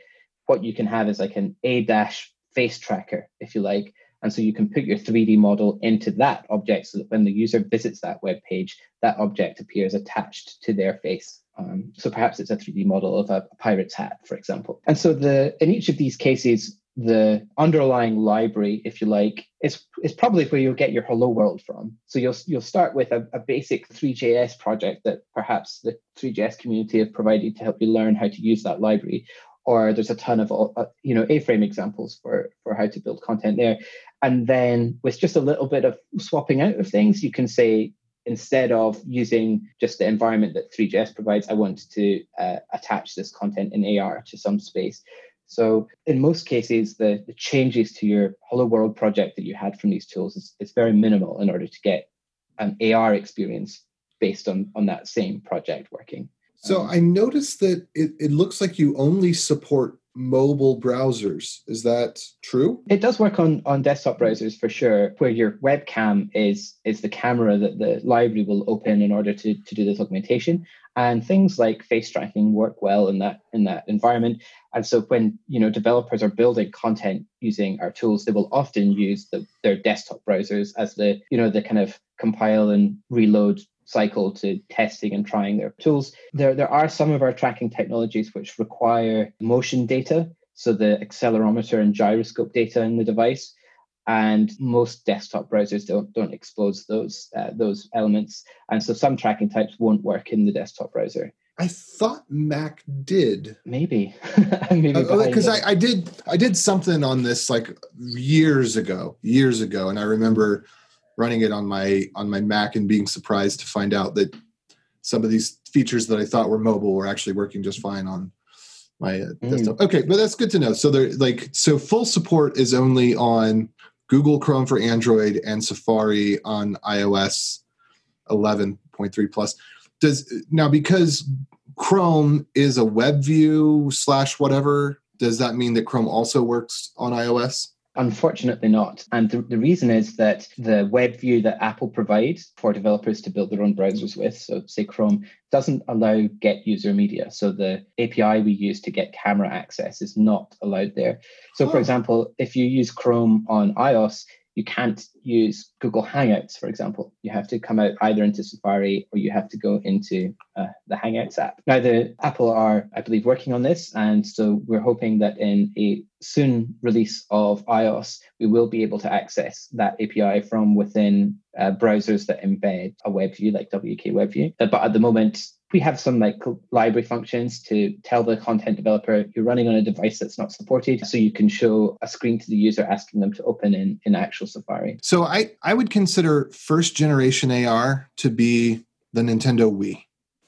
what you can have is like an A dash face tracker, if you like. And so you can put your three D model into that object so that when the user visits that web page, that object appears attached to their face. Um, so perhaps it's a three D model of a pirate's hat, for example. And so the in each of these cases, the underlying library, if you like, is, is probably where you'll get your hello world from. So you'll you'll start with a, a basic three J S project that perhaps the three J S community have provided to help you learn how to use that library. Or there's a ton of uh, you know A-frame examples for, for how to build content there. And then with just a little bit of swapping out of things, you can say, instead of using just the environment that three J S provides, I want to uh, attach this content in A R to some space. So in most cases, the, the changes to your Hello World project that you had from these tools is, is very minimal in order to get an A R experience based on, on that same project working. So I noticed that it, it looks like you only support mobile browsers. Is that true? It does work on, on desktop browsers for sure, where your webcam is is the camera that the library will open in order to, to do this augmentation. And things like face tracking work well in that in that environment. And so when you know developers are building content using our tools, they will often use the, their desktop browsers as the you know the kind of compile and reload cycle to testing and trying their tools. There, there are some of our tracking technologies which require motion data, so the accelerometer and gyroscope data in the device. And most desktop browsers don't, don't expose those uh, those elements. And so some tracking types won't work in the desktop browser. I thought Mac did. Maybe. Maybe because uh, I, I did I did something on this like years ago, years ago, and I remember running it on my on my Mac and being surprised to find out that some of these features that I thought were mobile were actually working just fine on my uh, mm. desktop. Okay, but that's good to know. So they're like so full support is only on Google Chrome for Android and Safari on iOS eleven point three plus. Does now because Chrome is a web view slash whatever, does that mean that Chrome also works on iOS? Unfortunately not. And the, the reason is that the web view that Apple provides for developers to build their own browsers with, so say Chrome, doesn't allow get user media. So the A P I we use to get camera access is not allowed there. So oh. for example, if you use Chrome on iOS, you can't use Google Hangouts, for example. You have to come out either into Safari or you have to go into uh, the Hangouts app. Now, the Apple are, I believe, working on this. And so we're hoping that in a soon release of iOS, we will be able to access that A P I from within uh, browsers that embed a web view like W K WebView. But at the moment, we have some like library functions to tell the content developer you're running on a device that's not supported. So you can show a screen to the user asking them to open in, in actual Safari. So I, I would consider first generation A R to be the Nintendo Wii.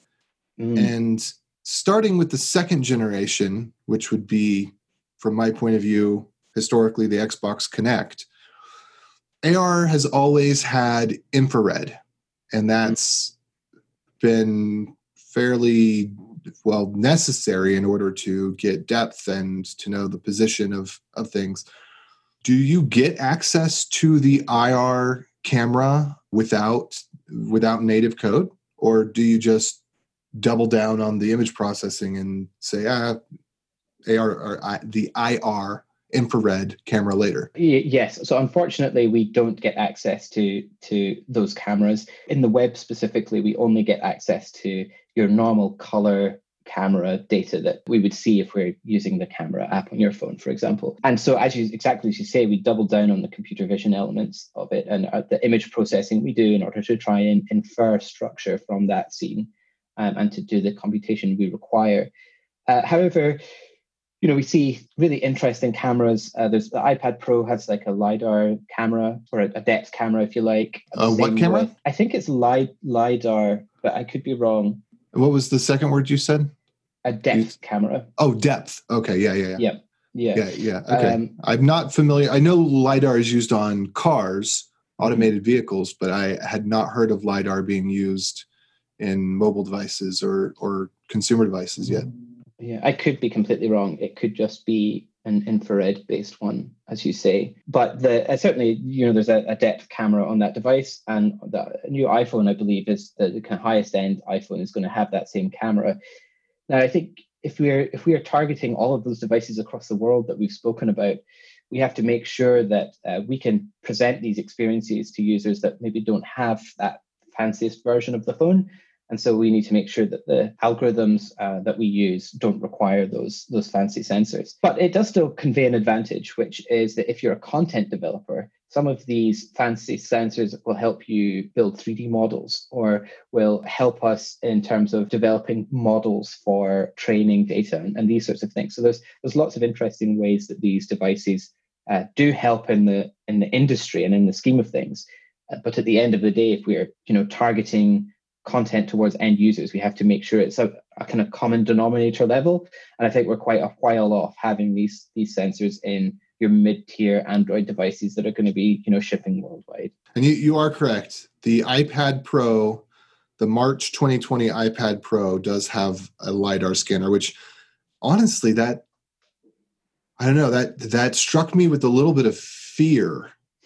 Mm. And starting with the second generation, which would be, from my point of view, historically the Xbox Kinect, A R has always had infrared. And that's mm. been fairly well necessary in order to get depth and to know the position of, of things. Do you get access to the I R camera without without native code? Or do you just double down on the image processing and say, ah, A R or I, the I R infrared camera later? Yes. So unfortunately, we don't get access to, to those cameras. In the web specifically, we only get access to your normal color camera data that we would see if we're using the camera app on your phone, for example. And so as you exactly as you say, we double down on the computer vision elements of it and uh, the image processing we do in order to try and infer structure from that scene um, and to do the computation we require. Uh, however, you know, we see really interesting cameras. Uh, there's the iPad Pro has like a LiDAR camera or a, a depth camera, if you like. Uh, what camera? With, I think it's li- LiDAR, but I could be wrong. What was the second word you said? A depth you, camera. Oh, depth. Okay, yeah, yeah, yeah. Yeah, yeah. Yeah, yeah. Okay. Um, I'm not familiar. I know LiDAR is used on cars, automated vehicles, but I had not heard of LiDAR being used in mobile devices or, or consumer devices yet. Yeah, I could be completely wrong. It could just be an infrared-based one, as you say. But the uh, certainly, you know, there's a, a depth camera on that device, and the new iPhone, I believe, is the, the kind of highest-end iPhone is going to have that same camera. Now, I think if we're if we are targeting all of those devices across the world that we've spoken about, we have to make sure that uh, we can present these experiences to users that maybe don't have that fanciest version of the phone. And so we need to make sure that the algorithms uh, that we use don't require those, those fancy sensors. But it does still convey an advantage, which is that if you're a content developer, some of these fancy sensors will help you build three D models or will help us in terms of developing models for training data and, and these sorts of things. So there's there's lots of interesting ways that these devices uh, do help in the in the industry and in the scheme of things. Uh, but at the end of the day, if we're you know targeting content towards end users, we have to make sure it's a, a kind of common denominator level. And I think we're quite a while off having these these sensors in your mid-tier Android devices that are going to be, you know, shipping worldwide. And you, you are correct. The iPad Pro, the March twenty twenty iPad Pro does have a LiDAR scanner, which honestly, that, I don't know, that that struck me with a little bit of fear.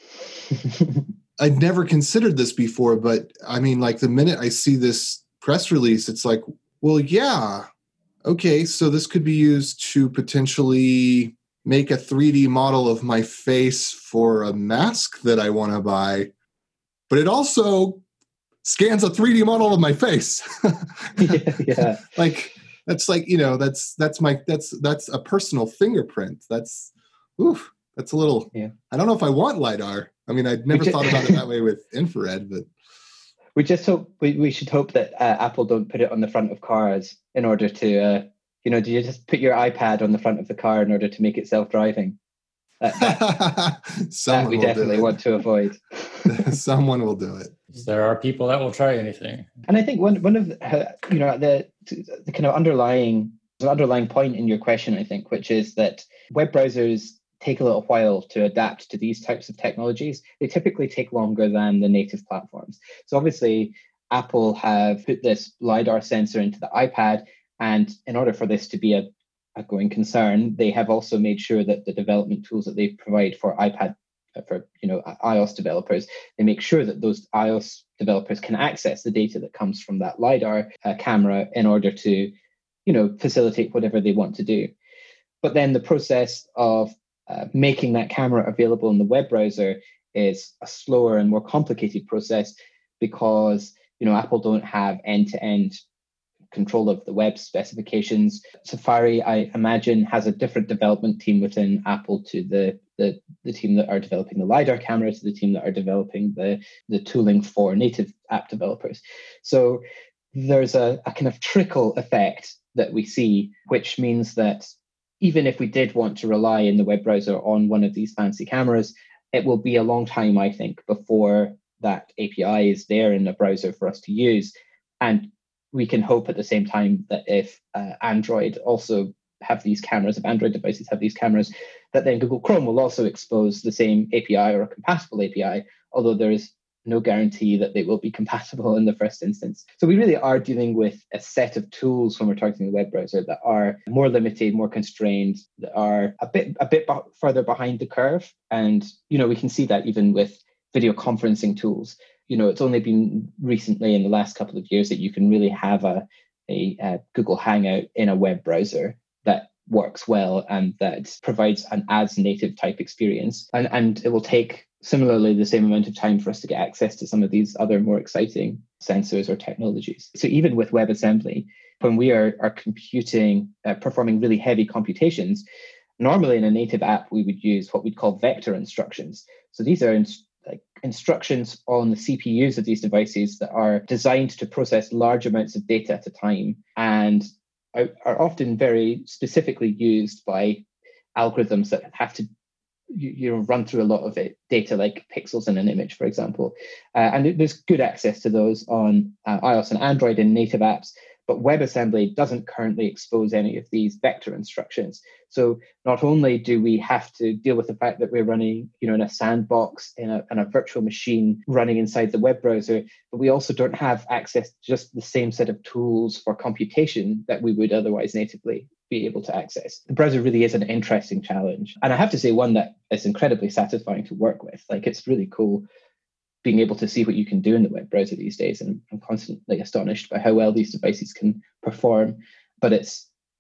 I'd never considered this before, but I mean, like the minute I see this press release, it's like, well, yeah, okay, so this could be used to potentially make a three D model of my face for a mask that I want to buy, but it also scans a three D model of my face. yeah, yeah. Like that's like, you know, that's that's my that's that's a personal fingerprint. That's oof, that's a little yeah. I don't know if I want LiDAR. I mean, I'd never just, thought about it that way with infrared, but we just hope we, we should hope that uh, Apple don't put it on the front of cars in order to uh, you know, do you just put your iPad on the front of the car in order to make it self-driving? That, that, that we definitely want to avoid. Someone will do it. There are people that will try anything. And I think one one of the, you know the, the kind of underlying the underlying point in your question, I think, which is that web browsers take a little while to adapt to these types of technologies. They typically take longer than the native platforms. So obviously, Apple have put this LiDAR sensor into the iPad. And in order for this to be a, a going concern, they have also made sure that the development tools that they provide for iPad, for you know iOS developers, they make sure that those iOS developers can access the data that comes from that LiDAR uh, camera in order to, you know, facilitate whatever they want to do. But then the process of uh, making that camera available in the web browser is a slower and more complicated process because, you know, Apple don't have end-to-end control of the web specifications. Safari, I imagine, has a different development team within Apple to the, the, the team that are developing the LiDAR camera, to the team that are developing the, the tooling for native app developers. So there's a, a kind of trickle effect that we see, which means that even if we did want to rely in the web browser on one of these fancy cameras, it will be a long time, I think, before that A P I is there in the browser for us to use. And we can hope at the same time that if uh, Android also have these cameras, if Android devices have these cameras, that then Google Chrome will also expose the same A P I or a compatible A P I, although there is no guarantee that they will be compatible in the first instance. So we really are dealing with a set of tools when we're targeting the web browser that are more limited, more constrained, that are a bit a bit further behind the curve. And, you know, we can see that even with video conferencing tools. You know, it's only been recently in the last couple of years that you can really have a, a, a Google Hangout in a web browser that works well and that provides an as native type experience. And, and it will take similarly the same amount of time for us to get access to some of these other more exciting sensors or technologies. So even with WebAssembly, when we are, are computing, uh, performing really heavy computations, normally in a native app, we would use what we'd call vector instructions. So these are in, like instructions on the C P Us of these devices that are designed to process large amounts of data at a time and are, are often very specifically used by algorithms that have to you, you know, run through a lot of it, data like pixels in an image, for example. Uh, and there's good access to those on uh, iOS and Android in native apps. But WebAssembly doesn't currently expose any of these vector instructions. So not only do we have to deal with the fact that we're running, you know, in a sandbox, in a, in a virtual machine running inside the web browser, but we also don't have access to just the same set of tools for computation that we would otherwise natively be able to access. The browser really is an interesting challenge. And I have to say one that is incredibly satisfying to work with. Like, it's really cool being able to see what you can do in the web browser these days. And I'm constantly astonished by how well these devices can perform. But it's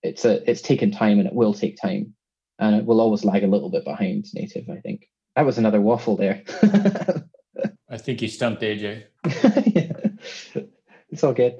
it's a it's taken time, and it will take time, and it will always lag a little bit behind native, I think. That was another waffle there. I think you stumped A J. Yeah. It's all good.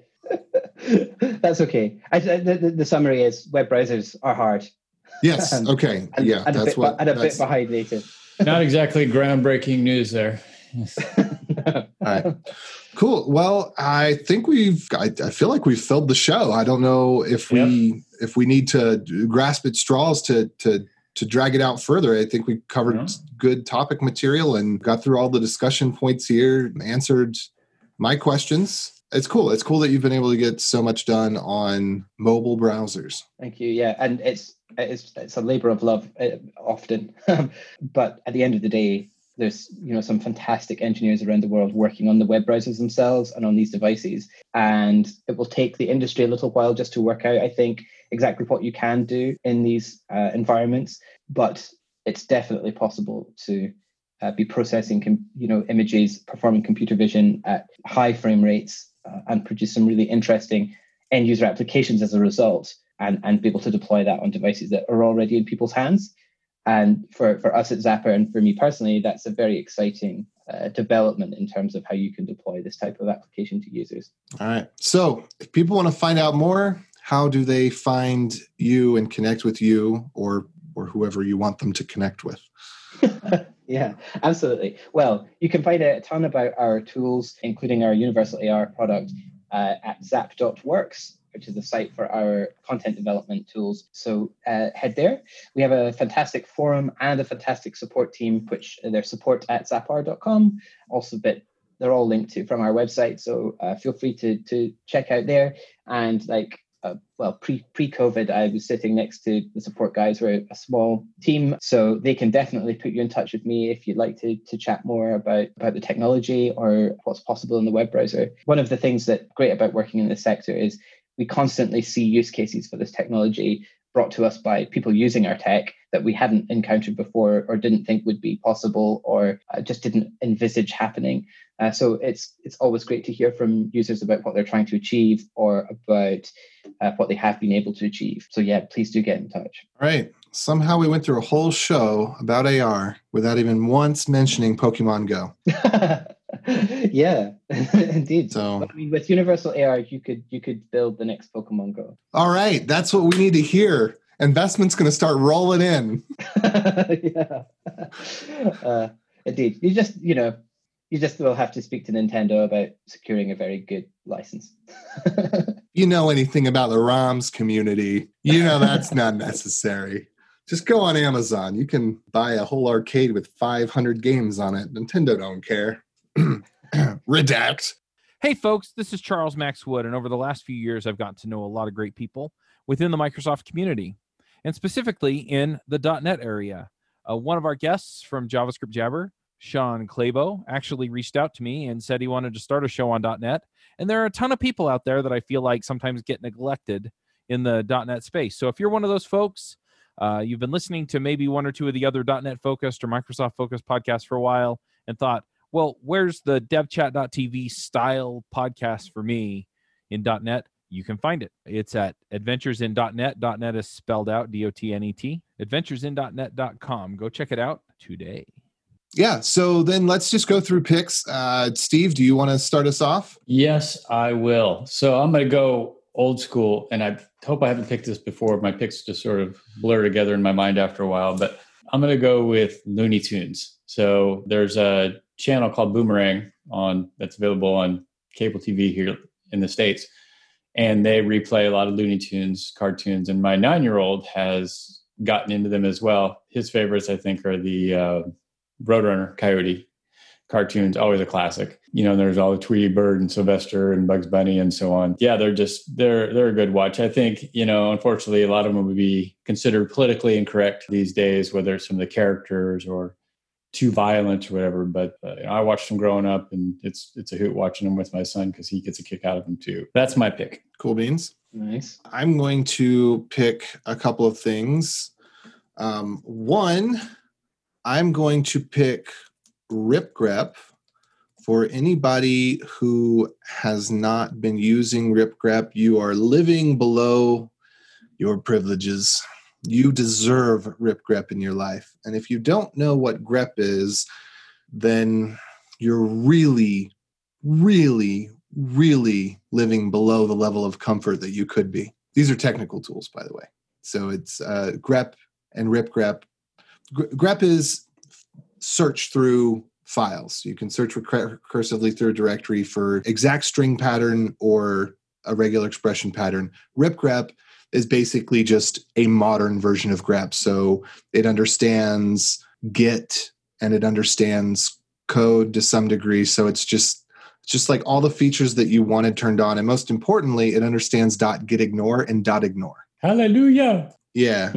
That's okay. I, the, the summary is web browsers are hard. Yes. and, okay. And, yeah. and that's a bit, what. and a that's... bit behind native. Not exactly groundbreaking news there. Yes. All right. Cool. Well, I think we've. I, I feel like we've filled the show. I don't know if we Yep. if we need to grasp at straws to to to drag it out further. I think we covered Yeah. good topic material and got through all the discussion points here, answered my questions. It's cool. It's cool that you've been able to get so much done on mobile browsers. Thank you. Yeah, and it's it's it's a labor of love uh, often, but at the end of the day, there's you know some fantastic engineers around the world working on the web browsers themselves and on these devices, and it will take the industry a little while just to work out, I think, exactly what you can do in these uh, environments. But it's definitely possible to uh, be processing, com- you know, images, performing computer vision at high frame rates, uh, and produce some really interesting end user applications as a result, and, and be able to deploy that on devices that are already in people's hands. And for, for us at Zappar, and for me personally, that's a very exciting uh, development in terms of how you can deploy this type of application to users. All right. So if people want to find out more, how do they find you and connect with you, or or whoever you want them to connect with? Yeah, absolutely. Well, you can find out a ton about our tools, including our Universal A R product, uh, at zap dot works, which is the site for our content development tools. So uh, head there. We have a fantastic forum and a fantastic support team, which they're support at zappar dot com. Also, but they're all linked to from our website. So uh, feel free to to check out there. And like, Uh, well, pre, pre-COVID, I was sitting next to the support guys. We're a small team, so they can definitely put you in touch with me if you'd like to to chat more about, about the technology or what's possible in the web browser. One of the things that's great about working in this sector is we constantly see use cases for this technology brought to us by people using our tech that we hadn't encountered before or didn't think would be possible, or uh, just didn't envisage happening. Uh, so it's it's always great to hear from users about what they're trying to achieve, or about uh, what they have been able to achieve. So yeah, please do get in touch. All right. Somehow we went through a whole show about A R without even once mentioning Pokemon Go. Yeah, indeed. So, but, I mean, with Universal A R, you could you could build the next Pokemon Go. all right, that's what we need to hear. Investment's going to start rolling in. Yeah, uh, indeed. You just you know you just will have to speak to Nintendo about securing a very good license. You know anything about the ROMs community? You know that's not necessary. Just go on Amazon. You can buy a whole arcade with five hundred games on it. Nintendo don't care. Redact. Hey, folks, this is Charles Max Wood, and over the last few years, I've gotten to know a lot of great people within the Microsoft community, and specifically in the .NET area. Uh, one of our guests from JavaScript Jabber, Sean Clabo, actually reached out to me and said he wanted to start a show on .NET, and there are a ton of people out there that I feel like sometimes get neglected in the .NET space. So if you're one of those folks, uh, you've been listening to maybe one or two of the other .NET-focused or Microsoft-focused podcasts for a while and thought, well, where's the devchat dot t v style podcast for me in .NET? You can find it. It's at adventures in dot net. .NET is spelled out, D O T N E T. adventures in dot net dot com. Go check it out today. Yeah, so then let's just go through picks. Uh, Steve, do you want to start us off? Yes, I will. So I'm going to go old school, and I hope I haven't picked this before. My picks just sort of blur together in my mind after a while, but I'm going to go with Looney Tunes. So there's a channel called Boomerang on that's available on cable T V here in the States, and they replay a lot of Looney Tunes cartoons, and my nine-year-old has gotten into them as well. His favorites, I think, are the uh, Roadrunner Coyote cartoons, always a classic. You know, there's all the Tweety Bird and Sylvester and Bugs Bunny and so on. Yeah, they're just, they're they're a good watch. I think, you know, unfortunately, a lot of them would be considered politically incorrect these days, whether it's some of the characters or too violent or whatever. But uh, I watched them growing up, and it's it's a hoot watching them with my son because he gets a kick out of them too. That's my pick. Cool beans. Nice. I'm going to pick a couple of things. Um, one, I'm going to pick RipGrep. For anybody who has not been using RipGrep, you are living below your privileges. You deserve Rip Grep in your life. And if you don't know what grep is, then you're really, really, really living below the level of comfort that you could be. These are technical tools, by the way. So it's uh, grep and Rip Grep. Grep is search through files. You can search recur- recursively through a directory for exact string pattern or a regular expression pattern. Rip Grep is basically just a modern version of grep. So it understands Git and it understands code to some degree. So it's just it's just like all the features that you wanted turned on. And most importantly, it understands .gitignore and .ignore. Hallelujah. Yeah.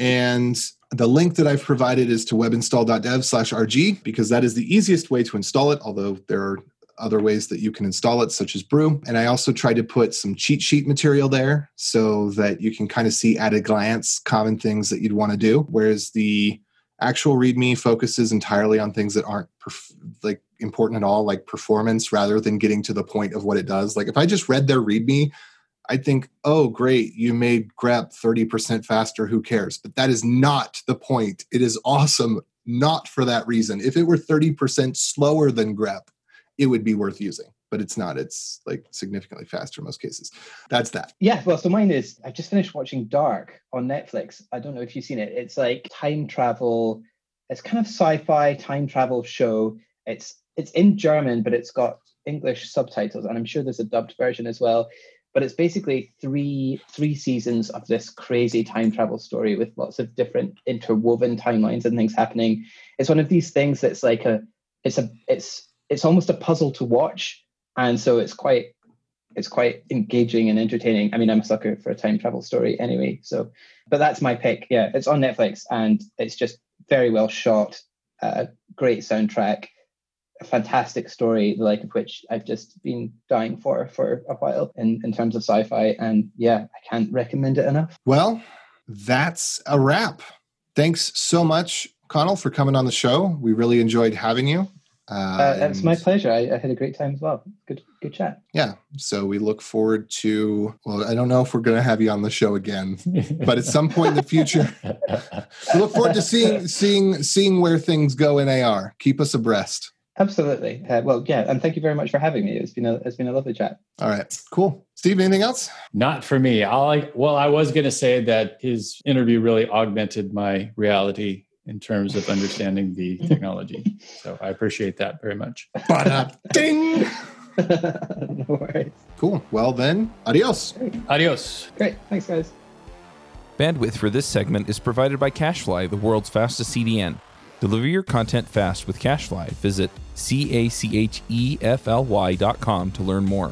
And the link that I've provided is to webinstall.dev slash RG because that is the easiest way to install it, although there are other ways that you can install it, such as Brew. And I also tried to put some cheat sheet material there so that you can kind of see at a glance common things that you'd want to do, whereas the actual README focuses entirely on things that aren't perf- like important at all, like performance, rather than getting to the point of what it does. Like if I just read their README, I think, oh, great, you made grep thirty percent faster, who cares? But that is not the point. It is awesome, not for that reason. If it were thirty percent slower than grep, it would be worth using, but it's not. It's like significantly faster in most cases. That's that. Yeah, well, so mine is, I've just finished watching Dark on Netflix. I don't know if you've seen it. It's like time travel. It's kind of sci-fi time travel show. It's it's in German, but it's got English subtitles, and I'm sure there's a dubbed version as well. But it's basically three three seasons of this crazy time travel story with lots of different interwoven timelines and things happening. It's one of these things that's like a, it's a, it's, it's almost a puzzle to watch. And so it's quite, it's quite engaging and entertaining. I mean, I'm a sucker for a time travel story anyway. So, but that's my pick. Yeah, it's on Netflix and it's just very well shot, uh, great soundtrack, a fantastic story, the like of which I've just been dying for for a while in, in terms of sci-fi. And yeah, I can't recommend it enough. Well, that's a wrap. Thanks so much, Connell, for coming on the show. We really enjoyed having you. Uh, uh, it's my pleasure. I, I had a great time as well. Good, good chat. Yeah. So we look forward to, well, I don't know if we're going to have you on the show again, but at some point in the future, we look forward to seeing, seeing, seeing where things go in A R. Keep us abreast. Absolutely. Uh, well, yeah. And thank you very much for having me. It's been a, it's been a lovely chat. All right. Cool. Steve, anything else? Not for me. I well, I was going to say that his interview really augmented my reality in terms of understanding the technology. So I appreciate that very much. Ding! No worries. Cool. Well then, adios. Great. Adios. Great. Thanks, guys. Bandwidth for this segment is provided by CacheFly, the world's fastest C D N. Deliver your content fast with CacheFly. Visit C A C H E F L Y dot com to learn more.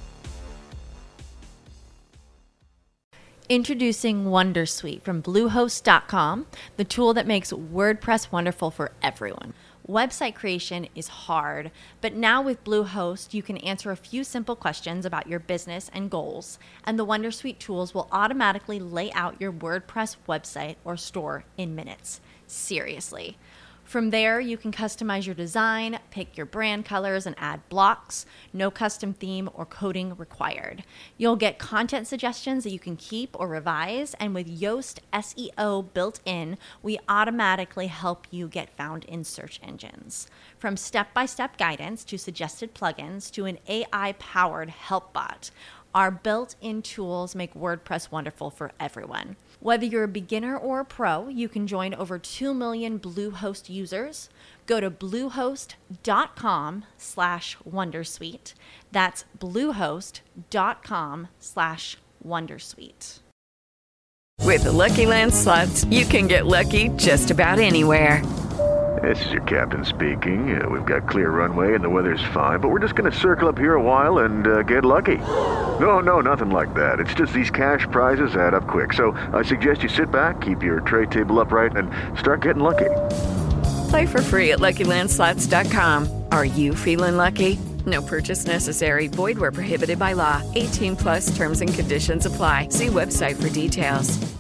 Introducing Wondersuite from Bluehost dot com, the tool that makes WordPress wonderful for everyone. Website creation is hard, but now with Bluehost, you can answer a few simple questions about your business and goals, and the Wondersuite tools will automatically lay out your WordPress website or store in minutes. Seriously. From there, you can customize your design, pick your brand colors, and add blocks. No custom theme or coding required. You'll get content suggestions that you can keep or revise, and with Yoast S E O built in, we automatically help you get found in search engines. From step-by-step guidance to suggested plugins to an A I-powered help bot, our built-in tools make WordPress wonderful for everyone. Whether you're a beginner or a pro, you can join over two million Bluehost users. Go to bluehost.com slash Wondersuite. That's bluehost.com slash Wondersuite. With the Lucky Land Slots, you can get lucky just about anywhere. This is your captain speaking. Uh, we've got clear runway and the weather's fine, but we're just going to circle up here a while and uh, get lucky. No, no, nothing like that. It's just these cash prizes add up quick. So I suggest you sit back, keep your tray table upright, and start getting lucky. Play for free at Lucky Land Slots dot com. Are you feeling lucky? No purchase necessary. Void where prohibited by law. eighteen plus terms and conditions apply. See website for details.